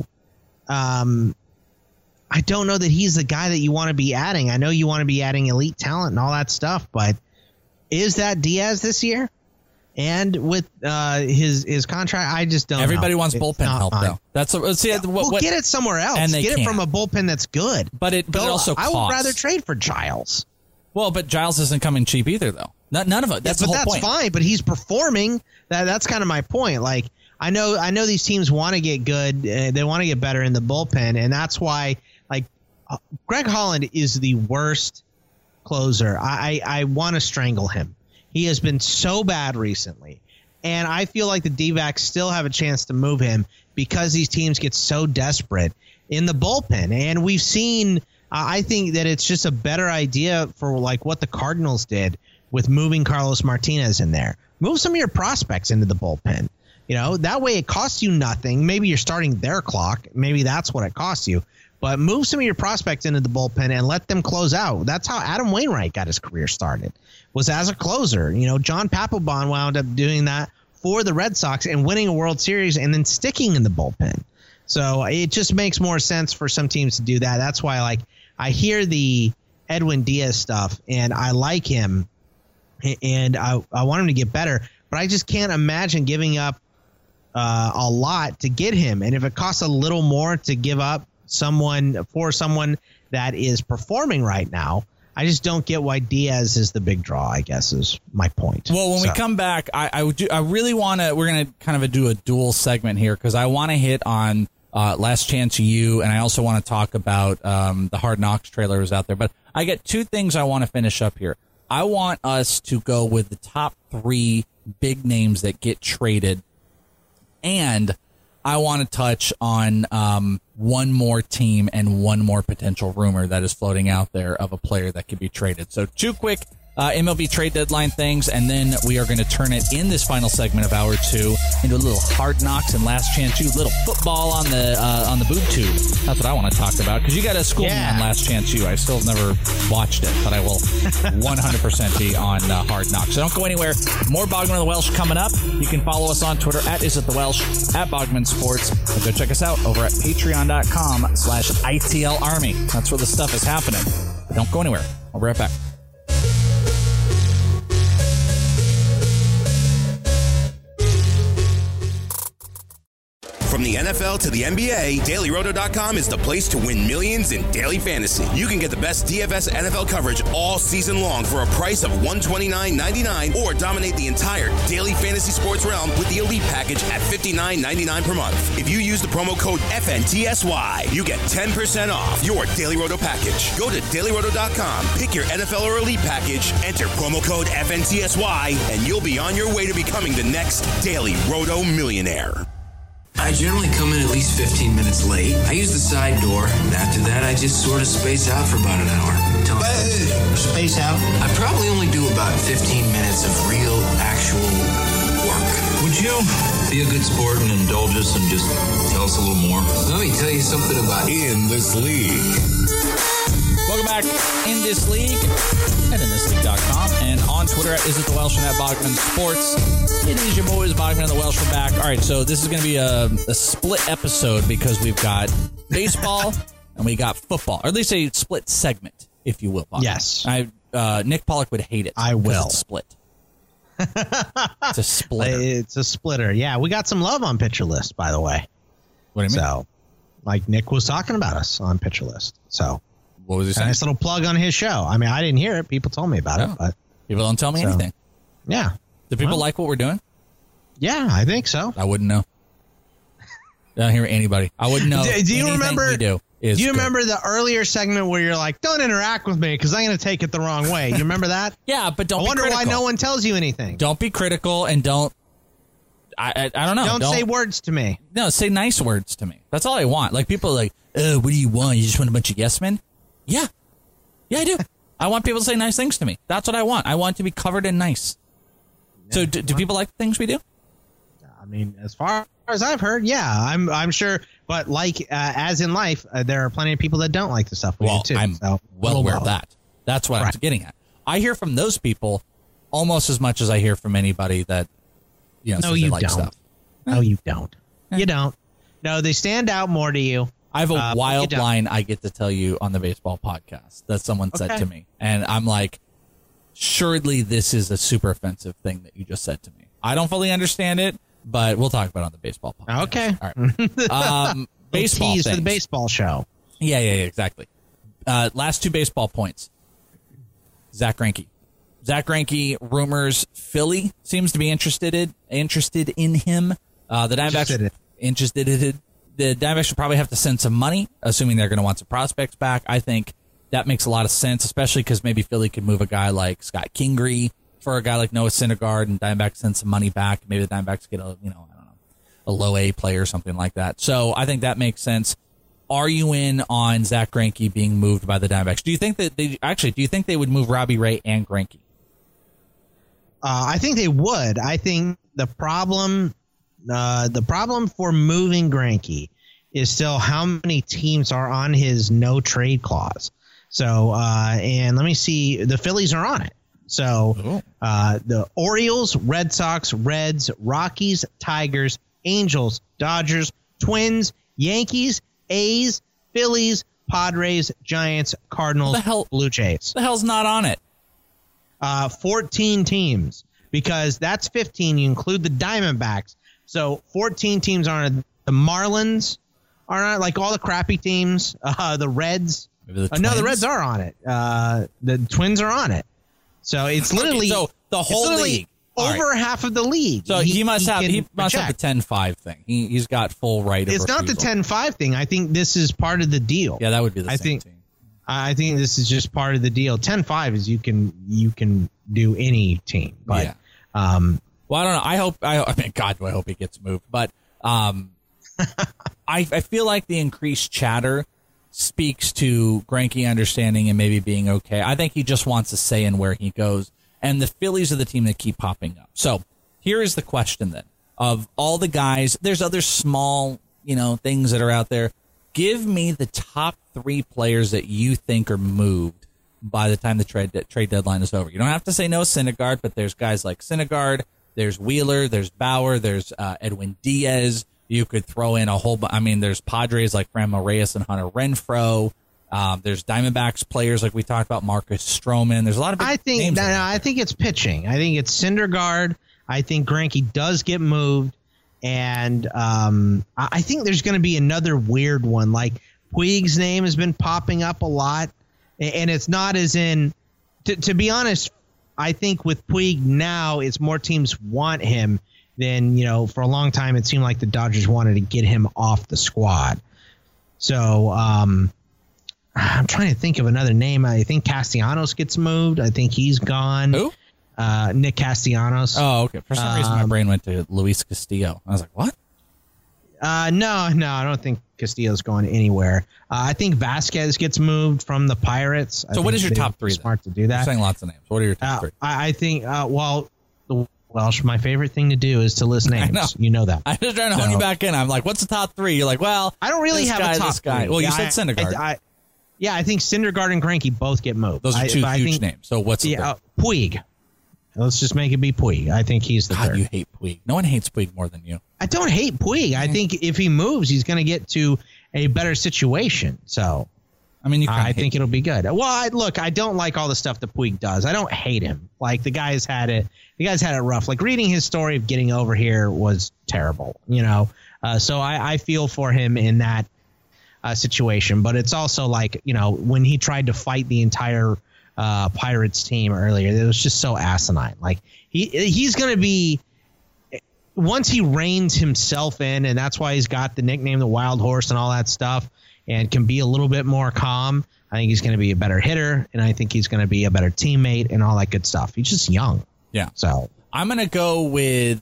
S5: I don't know that he's the guy that you want to be adding. I know you want to be adding elite talent and all that stuff, but is that Diaz this year? And with his contract, I just don't.
S4: Everybody wants bullpen help, though. That's
S5: get it somewhere else. And get it from a bullpen that's good.
S4: But it also costs.
S5: I would rather trade for Giles.
S4: Well, but Giles isn't coming cheap either, though. None of it. That's the whole point.
S5: That's fine, but he's performing. That's kind of my point. Like I know these teams want to get good. They want to get better in the bullpen, and that's why. Like Greg Holland is the worst closer. I want to strangle him. He has been so bad recently. And I feel like the D-backs still have a chance to move him because these teams get so desperate in the bullpen. And we've seen, I think that it's just a better idea for like what the Cardinals did with moving Carlos Martinez in there. Move some of your prospects into the bullpen. That way it costs you nothing. Maybe you're starting their clock. Maybe that's what it costs you. But move some of your prospects into the bullpen and let them close out. That's how Adam Wainwright got his career started, was as a closer. John Papelbon wound up doing that for the Red Sox and winning a World Series and then sticking in the bullpen. So it just makes more sense for some teams to do that. That's why, I hear the Edwin Diaz stuff, and I like him, and I want him to get better. But I just can't imagine giving up a lot to get him. And if it costs a little more to give up someone that that is performing right now. I just don't get why Diaz is the big draw, I guess, is my point.
S4: Well, when we come back, I really want to, we're going to kind of do a dual segment here because I want to hit on Last Chance U, and I also want to talk about the Hard Knocks trailer is out there. But I get two things I want to finish up here. I want us to go with the top 3 big names that get traded, and I want to touch on one more team and one more potential rumor that is floating out there of a player that could be traded. So 2 quick MLB trade deadline things, and then we are going to turn it in this final segment of hour 2 into a little Hard Knocks and Last Chance U, little football on the boob tube. That's what I want to talk about because you got to school me on Last Chance U. I still have never watched it, but I will 100% be on Hard Knocks. So don't go anywhere. More Bogman of the Welsh coming up. You can follow us on Twitter at IsItTheWelsh, at Bogman Sports, and go check us out over at patreon.com/ITL Army. That's where the stuff is happening. But don't go anywhere. I'll be right back.
S6: From the NFL to the NBA, DailyRoto.com is the place to win millions in daily fantasy. You can get the best DFS NFL coverage all season long for a price of $129.99 or dominate the entire daily fantasy sports realm with the Elite Package at $59.99 per month. If you use the promo code FNTSY, you get 10% off your Daily Roto package. Go to DailyRoto.com, pick your NFL or Elite Package, enter promo code FNTSY, and you'll be on your way to becoming the next Daily Roto millionaire.
S8: I generally come in at least 15 minutes late. I use the side door, and after that, I just sort of space out for about an hour.
S5: Space out?
S8: I probably only do about 15 minutes of real, actual work. Would you be a good sport and indulge us and just tell us a little more? Let me tell you something about
S2: In This League.
S4: Welcome back In This League at InThisLeague.com and on Twitter at IsItTheWelsh and at Bogman Sports. It is your boys, Bogman and the Welsh. We're back. All right, so this is going to be a split episode because we've got baseball and we got football, or at least a split segment, if you will, Bogman.
S5: Yes.
S4: Nick Pollock would hate it.
S5: I will.
S4: It's split. It's a splitter.
S5: It's a splitter. Yeah, we got some love on Pitcher List, by the way.
S4: What do you mean?
S5: So, like Nick was talking about us on Pitcher List. So,
S4: what was he saying?
S5: Nice little plug on his show. I mean, I didn't hear it. People told me about it, but
S4: people don't tell me anything.
S5: Yeah.
S4: Do people like what we're doing?
S5: Yeah, I think so.
S4: I wouldn't know. I don't hear anybody. I wouldn't know.
S5: Do you remember?
S4: We do you
S5: remember the earlier segment where you're like, "Don't interact with me because I'm going to take it the wrong way"? You remember that?
S4: Yeah, but don't.
S5: I wonder why no one tells you anything.
S4: Don't be critical and don't. I don't know.
S5: Don't say words to me.
S4: No, say nice words to me. That's all I want. Like people are like, "Oh, what do you want? You just want a bunch of yes men?" Yeah, I do. I want people to say nice things to me. That's what I want. I want to be covered in nice. So do people like the things we do?
S5: I mean, as far as I've heard, yeah, I'm sure. But like as in life, there are plenty of people that don't like the stuff we do too.
S4: I'm well aware of that. That's what I'm getting at. I hear from those people almost as much as I hear from anybody that says they like stuff.
S5: No, you don't. You don't. No, they stand out more to you.
S4: I have a wild line I get to tell you on the baseball podcast that someone said to me, and I'm like, surely this is a super offensive thing that you just said to me. I don't fully understand it, but we'll talk about it on the baseball podcast.
S5: Okay.
S4: All right. Baseball
S5: tease
S4: things.
S5: for the baseball show.
S4: Yeah, exactly. Last 2 baseball points. Zach Greinke. Zach Greinke rumors Philly seems to be interested in him. The Diamondbacks The Diamondbacks should probably have to send some money, assuming they're going to want some prospects back. I think that makes a lot of sense, especially because maybe Philly could move a guy like Scott Kingery for a guy like Noah Syndergaard, and Diamondbacks send some money back. Maybe the Diamondbacks get a low A player or something like that. So I think that makes sense. Are you in on Zach Greinke being moved by the Diamondbacks? Do you think that do you think they would move Robbie Ray and Greinke?
S5: I think they would. I think the problem for moving Greinke is still how many teams are on his no trade clause. So, and let me see, the Phillies are on it. So, the Orioles, Red Sox, Reds, Rockies, Tigers, Angels, Dodgers, Twins, Yankees, A's, Phillies, Padres, Giants, Cardinals, Blue Jays.
S4: The hell's not on it?
S5: 14 teams, because that's 15. You include the Diamondbacks. So 14 teams are on it. The Marlins are not, like all the crappy teams. The Reds
S4: Maybe the
S5: no, the Reds are on it. The Twins are on it. So it's literally
S4: so the whole league.
S5: Over half of the league.
S4: So he must have the 10-5 thing. He's got full right of
S5: It's not the 10-5 thing. I think this is part of the deal.
S4: Yeah, that would be the same team.
S5: I think this is just part of the deal. 10-5 is you can do any team. But
S4: yeah. Well, I don't know. I mean, God, do I hope he gets moved. But I feel like the increased chatter speaks to Greinke understanding and maybe being okay. I think he just wants a say in where he goes. And the Phillies are the team that keep popping up. So here is the question then. Of all the guys, there's other small, things that are out there. Give me the top 3 players that you think are moved by the time the trade deadline is over. You don't have to say no Syndergaard, but there's guys like Syndergaard, there's Wheeler, there's Bauer, there's Edwin Diaz. You could throw in a whole there's Padres like Franmil Reyes and Hunter Renfroe. There's Diamondbacks players like we talked about, Marcus Stroman. There's a lot of big names.
S5: I think it's pitching. I think it's Syndergaard. I think Greinke does get moved. And I think there's going to be another weird one. Like Puig's name has been popping up a lot. And it's not as in, to be honest, I think with Puig now, it's more teams want him than, for a long time it seemed like the Dodgers wanted to get him off the squad. So I'm trying to think of another name. I think Castellanos gets moved. I think he's gone.
S4: Who?
S5: Nick Castellanos.
S4: Oh, okay. For some reason, my brain went to Luis Castillo. I was like, what?
S5: No, I don't think Castillo's going anywhere. I think Vasquez gets moved from the Pirates.
S4: So what is your top 3?
S5: Smart to do that.
S4: You're saying lots of names. What are your top 3?
S5: I think, my favorite thing to do is to list names. You know that.
S4: I'm just trying to hone you back in. I'm like, what's the top 3? You're like, well,
S5: I don't really have a top 3.
S4: Well, you said Syndergaard.
S5: I think Syndergaard and Greinke both get moved.
S4: Those are 2 huge names. So what's the third?
S5: Puig. Let's just make it be Puig. I think he's the third.
S4: You hate Puig. No one hates Puig more than you.
S5: I don't hate Puig. I think if he moves, he's going to get to a better situation. So, I think it'll be good. Well, I don't like all the stuff that Puig does. I don't hate him. Like the guy's had it rough. Like reading his story of getting over here was terrible. So I feel for him in that situation. But it's also like when he tried to fight the entire Pirates team earlier, it was just so asinine. Like he's going to be, once he reins himself in, and that's why he's got the nickname the Wild Horse and all that stuff, and can be a little bit more calm. I think he's going to be a better hitter, and I think he's going to be a better teammate and all that good stuff. He's just young.
S4: Yeah.
S5: So
S4: I'm going to go with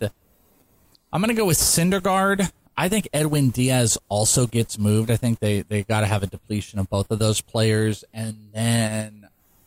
S4: Syndergaard. I think Edwin Diaz also gets moved. I think they got to have a depletion of both of those players, and then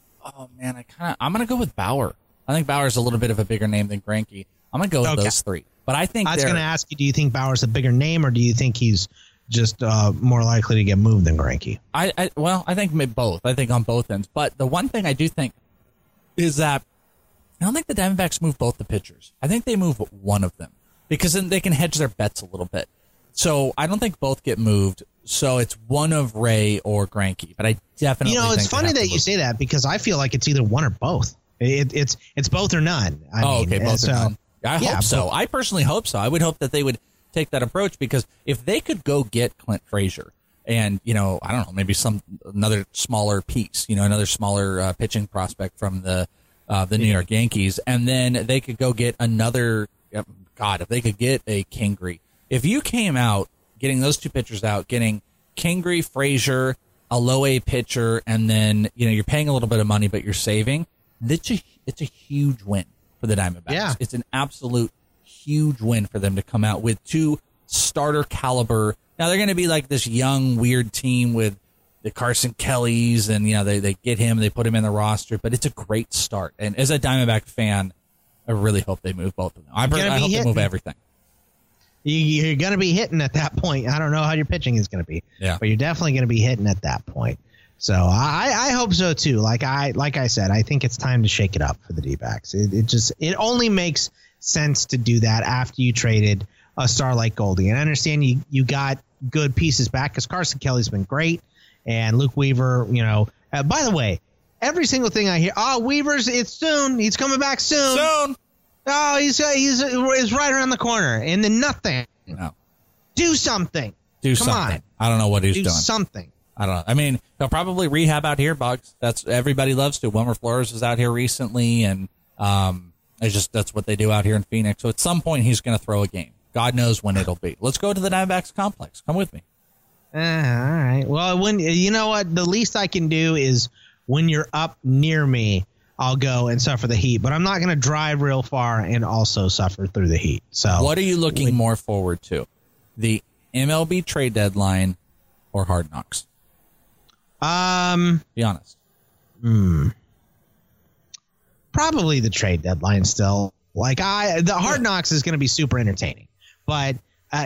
S4: I'm going to go with Bauer. I think Bauer's a little bit of a bigger name than Greinke. I'm going to go with those 3. But I think
S5: I was going to ask you, do you think Bauer's a bigger name, or do you think he's just more likely to get moved than Greinke?
S4: I think both. I think on both ends. But the one thing I do think is that I don't think the Diamondbacks move both the pitchers. I think they move one of them because then they can hedge their bets a little bit. So I don't think both get moved. So it's one of Ray or Greinke. But I definitely
S5: it's funny that you say that because I feel like it's either one or both. It's both or none.
S4: Okay, both or none. I hope so. I personally hope so. I would hope that they would take that approach because if they could go get Clint Frazier and, I don't know, maybe another smaller piece, another smaller pitching prospect from the New York Yankees, and then they could go get another, if they could get a Kingery. If you came out getting those 2 pitchers out, getting Kingery, Frazier, a low-A pitcher, and then, you're paying a little bit of money, but you're saving, it's a huge win for the Diamondbacks.
S5: Yeah.
S4: It's an absolute huge win for them to come out with 2 starter caliber. Now they're going to be like this young, weird team with the Carson Kellys, and they get him, they put him in the roster, but it's a great start. And as a Diamondback fan, I really hope they move both of them. I hope they move everything.
S5: You're going to be hitting at that point. I don't know how your pitching is going to be, but you're definitely going to be hitting at that point. So I hope so too. Like I said, I think it's time to shake it up for the D-backs. It only makes sense to do that after you traded a star like Goldie. And I understand you got good pieces back because Carson Kelly's been great, and Luke Weaver. By the way, every single thing I hear, Weaver's it's soon. He's coming back soon. Oh, he's right around the corner, and then nothing.
S4: No.
S5: Do something.
S4: Come on. I don't know what he's doing.
S5: Do something.
S4: I don't know. I mean, he'll probably rehab out here, Bugs. That's everybody loves to. Wilmer Flores was out here recently, and that's what they do out here in Phoenix. So at some point, he's going to throw a game. God knows when it'll be. Let's go to the Diamondbacks complex. Come with me.
S5: All right. Well, when you know what, the least I can do is when you're up near me, I'll go and suffer the heat. But I'm not going to drive real far and also suffer through the heat. So,
S4: what are you looking more forward to, the MLB trade deadline or Hard Knocks? Be honest.
S5: Probably the trade deadline still. The Hard Knocks is going to be super entertaining, but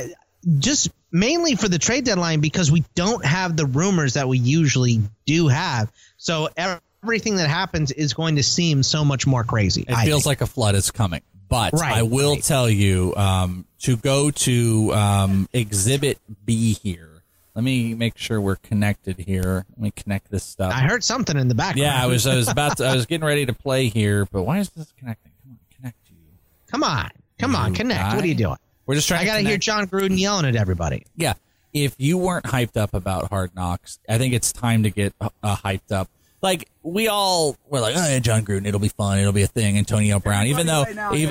S5: just mainly for the trade deadline because we don't have the rumors that we usually do have. So everything that happens is going to seem so much more crazy.
S4: It feels like a flood is coming. But I will tell you to go to Exhibit B here. Let me make sure we're connected here. Let me connect this stuff.
S5: I heard something in the background.
S4: Yeah, I was getting ready to play here, but why is this connecting? Come on, connect to you.
S5: Come on, connect. What are you doing?
S4: We're just trying.
S5: I gotta hear John Gruden yelling at everybody.
S4: Yeah, if you weren't hyped up about Hard Knocks, I think it's time to get hyped up. Like we're like, oh, yeah, John Gruden, it'll be fun, it'll be a thing. Antonio Brown, even though,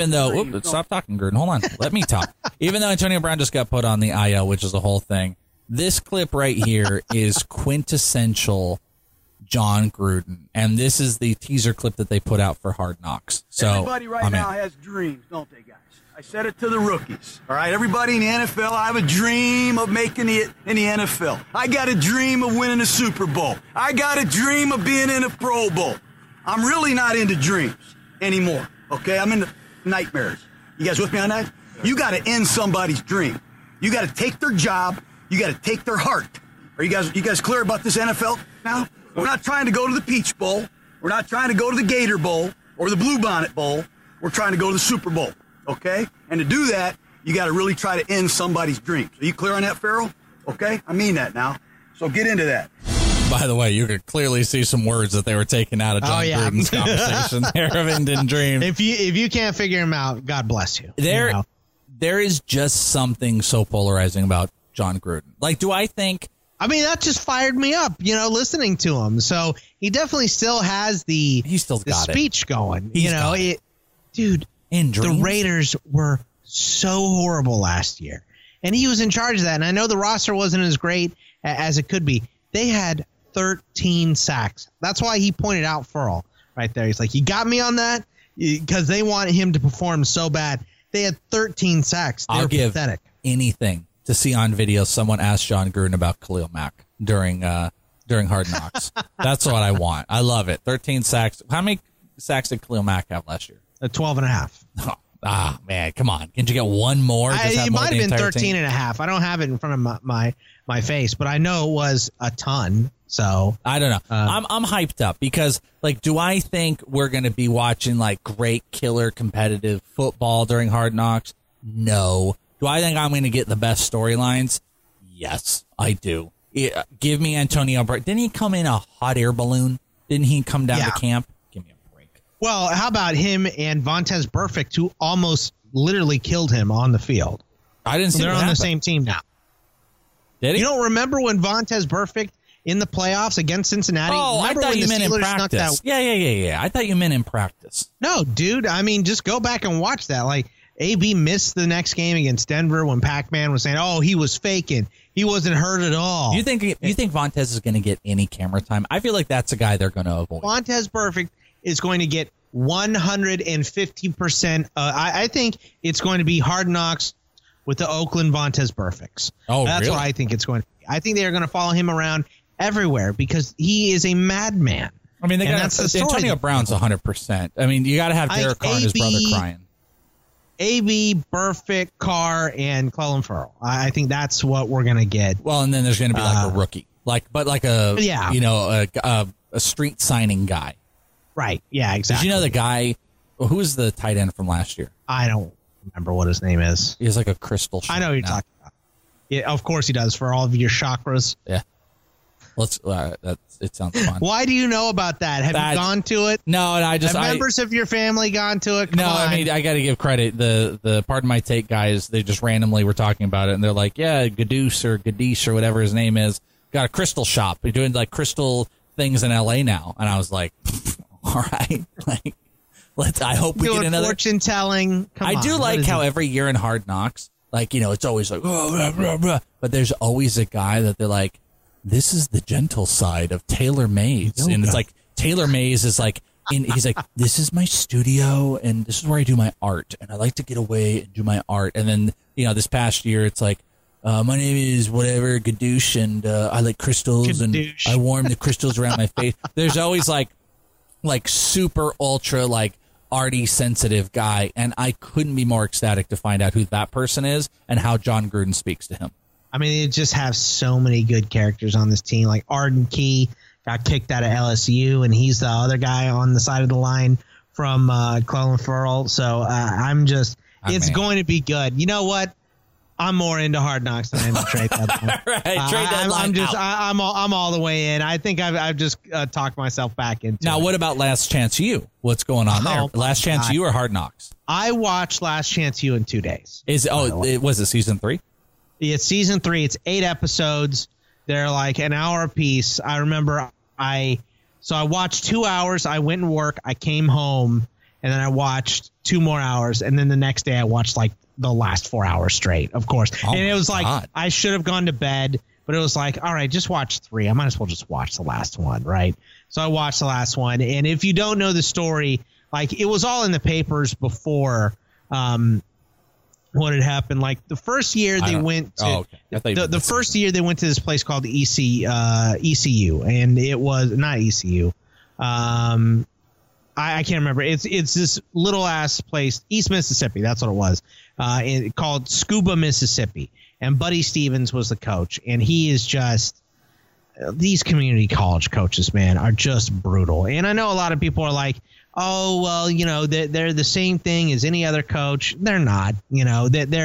S4: stop talking, Gruden. Hold on, let me talk. Even though Antonio Brown just got put on the IL, which is a whole thing. This clip right here is quintessential John Gruden, and this is the teaser clip that they put out for Hard Knocks. So
S9: everybody right now has dreams, don't they, guys? I said it to the rookies. All right, everybody in the NFL, I have a dream of making it in the NFL. I got a dream of winning a Super Bowl. I got a dream of being in a Pro Bowl. I'm really not into dreams anymore, okay? I'm into nightmares. You guys with me on that? You got to end somebody's dream. You got to take their job. You got to take their heart. Are you guys clear about this NFL now? We're not trying to go to the Peach Bowl. We're not trying to go to the Gator Bowl or the Bluebonnet Bowl. We're trying to go to the Super Bowl, okay? And to do that, you got to really try to end somebody's dreams. Are you clear on that, Farrell? Okay? I mean that now. So get into that.
S4: By the way, you could clearly see some words that they were taking out of John Gruden's conversation there of ending dream.
S5: If you can't figure him out, God bless you.
S4: There is just something so polarizing about John Gruden. Like, do I think...
S5: I mean, that just fired me up, listening to him. So he definitely still has the speech going. Dude, the Raiders were so horrible last year. And he was in charge of that. And I know the roster wasn't as great as it could be. They had 13 sacks. That's why he pointed out Farrell right there. He's like, you got me on that? Because they wanted him to perform so bad. They had 13 sacks. They're pathetic.
S4: Anything to see on video someone asked John Gruden about Khalil Mack during Hard Knocks. That's what I want. I love it. 13 sacks. How many sacks did Khalil Mack have last year?
S5: 12 and a half.
S4: Oh, man, come on. Can't you get one more?
S5: It might have been 13 and a half. I don't have it in front of my face, but I know it was a ton. So
S4: I don't know. I'm hyped up because, like, do I think we're going to be watching like great killer competitive football during Hard Knocks? No. Do I think I'm going to get the best storylines? Yes, I do. Give me Antonio Brown. Didn't he come in a hot air balloon? Didn't he come down to camp? Give me a break.
S5: Well, how about him and Vontaze Burfict, who almost literally killed him on the field?
S4: I didn't see.
S5: They're on the same team now.
S4: Did he?
S5: You don't remember when Vontaze Burfict in the playoffs against Cincinnati?
S4: Oh, I thought you meant in practice. Yeah. I thought you meant in practice.
S5: No, dude. I mean, just go back and watch that. Like, AB missed the next game against Denver when Pac-Man was saying, "Oh, he was faking. He wasn't hurt at all."
S4: You think Vontaze is going to get any camera time? I feel like that's a guy they're going to avoid.
S5: Vontaze Burfict is going to get 150%. I think it's going to be Hard Knocks with the Oakland Vontaze Burficts.
S4: Oh,
S5: that's
S4: really?
S5: what I think it's going to be. I think they are going to follow him around everywhere because he is a madman.
S4: I mean, Antonio Brown's 100%. I mean, you got to have Derek Carr and his brother crying.
S5: AB, Burfict, Carr, and Clelin Ferrell. I think that's what we're gonna get.
S4: Well, and then there's gonna be like a rookie, a street signing guy.
S5: Right? Yeah, exactly.
S4: Did you know the guy? Who was the tight end from last year?
S5: I don't remember what his name is.
S4: He has like a crystal.
S5: I know who you're talking about. Yeah, of course he does for all of your chakras.
S4: Yeah. It sounds fun.
S5: Why do you know about that? Have you gone to it?
S4: No, and
S5: Have members of your family gone to it?
S4: I mean, I got to give credit. The Pardon My Take guys, they just randomly were talking about it, and they're like, yeah, Gadoosh or Gadish or whatever his name is got a crystal shop. You're doing like crystal things in LA now. And I was like, all right, like, I hope we get another
S5: fortune telling.
S4: I do like how every year in Hard Knocks, like, you know, it's always like, oh, blah, blah, blah. But there's always a guy that they're like, this is the gentle side of Taylor Mays. And it's like, Taylor Mays is like, he's like, this is my studio and this is where I do my art. And I like to get away and do my art. And then, you know, this past year, it's like, my name is whatever, Gadoosh, and I like crystals and I warm the crystals around my face. There's always like super ultra, like, arty sensitive guy, and I couldn't be more ecstatic to find out who that person is and how John Gruden speaks to him.
S5: I mean, they just have so many good characters on this team. Like Arden Key got kicked out of LSU, and he's the other guy on the side of the line from Clelin Ferrell. So it's going to be good. You know what? I'm more into Hard Knocks than I am to trade deadline.
S4: Right, trade deadline.
S5: I'm all the way in. I think I've just talked myself back into.
S4: Now, what about Last Chance U? What's going on there? Last Chance U or Hard Knocks?
S5: I watched Last Chance U in 2 days.
S4: Was it season 3?
S5: It's season 3. It's 8 episodes. They're like an hour apiece. I remember I watched 2 hours. I went and worked. I came home, and then I watched 2 more hours, and then the next day I watched like the last 4 hours straight, of course. And it was like, I should have gone to bed, but it was like, all right, just watch 3. I might as well just watch the last one, right? So I watched the last one. And if you don't know the story, like it was all in the papers before what had happened. Like the first year they went to the first year they went to this place called ECU, and it was not ECU. I can't remember. It's this little ass place, East Mississippi. That's what it was. Called Scuba, Mississippi. And Buddy Stevens was the coach. And he is just, these community college coaches, man, are just brutal. And I know a lot of people are like, oh, well, you know, they're the same thing as any other coach. They're not. You know,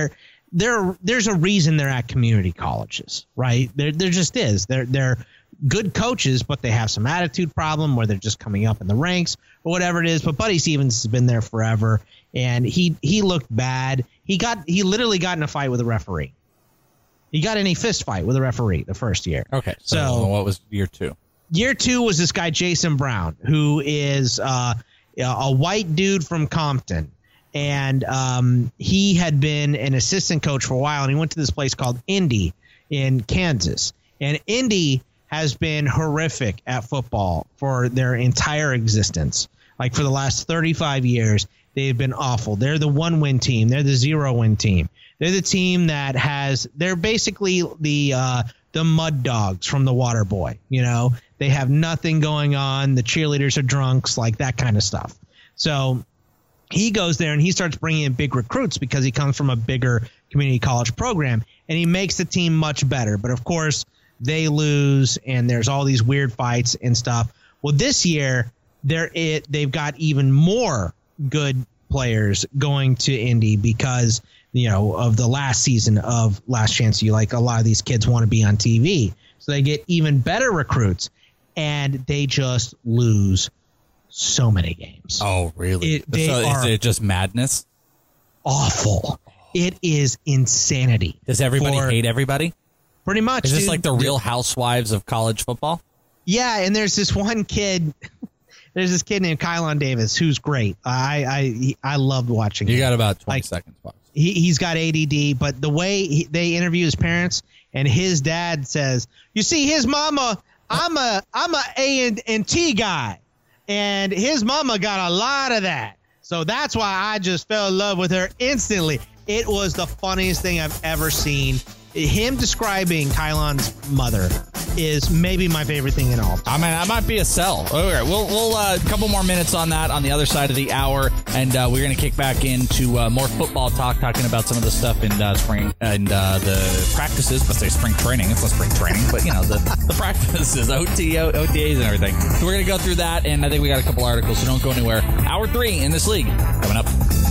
S5: there's a reason they're at community colleges, right? There just is. They're good coaches, but they have some attitude problem where they're just coming up in the ranks or whatever it is. But Buddy Stevens has been there forever, and he looked bad. He literally got in a fight with a referee. He got in a fist fight with a referee the first year.
S4: Okay, so what was year 2?
S5: Year 2 was this guy Jason Brown, who is a white dude from Compton, and he had been an assistant coach for a while, and he went to this place called Indy in Kansas, and Indy has been horrific at football for their entire existence. Like for the last 35 years, they've been awful. They're the 1-win team. They're the 0-win team. They're the team that they're basically the mud dogs from the Water Boy. You know, they have nothing going on. The cheerleaders are drunks, like that kind of stuff. So he goes there and he starts bringing in big recruits because he comes from a bigger community college program, and he makes the team much better. But of course, they lose, and there's all these weird fights and stuff. Well, this year they've got even more good players going to Indy because, you know, of the last season of Last Chance U. Like a lot of these kids want to be on TV, so they get even better recruits, and they just lose so many games.
S4: Oh, really? Is it just madness?
S5: Awful. It is insanity.
S4: Does everybody hate everybody?
S5: Pretty much.
S4: Is this like the Real Housewives of college football?
S5: Yeah, and there's this one kid. There's this kid named Kylon Davis who's great. I loved watching him.
S4: You got about 20 seconds.
S5: He's got ADD, but the way they interview his parents, and his dad says, "You see, his mama, I'm a A&T guy, and his mama got a lot of that. So that's why I just fell in love with her instantly." It was the funniest thing I've ever seen. Him describing Kylon's mother is maybe my favorite thing in all time.
S4: I mean, that might be a sell. All right, we'll a couple more minutes on that on the other side of the hour, and we're going to kick back into more football talking about some of the stuff in spring and the practices. Let's say spring training. It's not spring training, but, you know, the practices, OTAs and everything. So we're going to go through that, and I think we got a couple articles, so don't go anywhere. Hour 3 in this league coming up.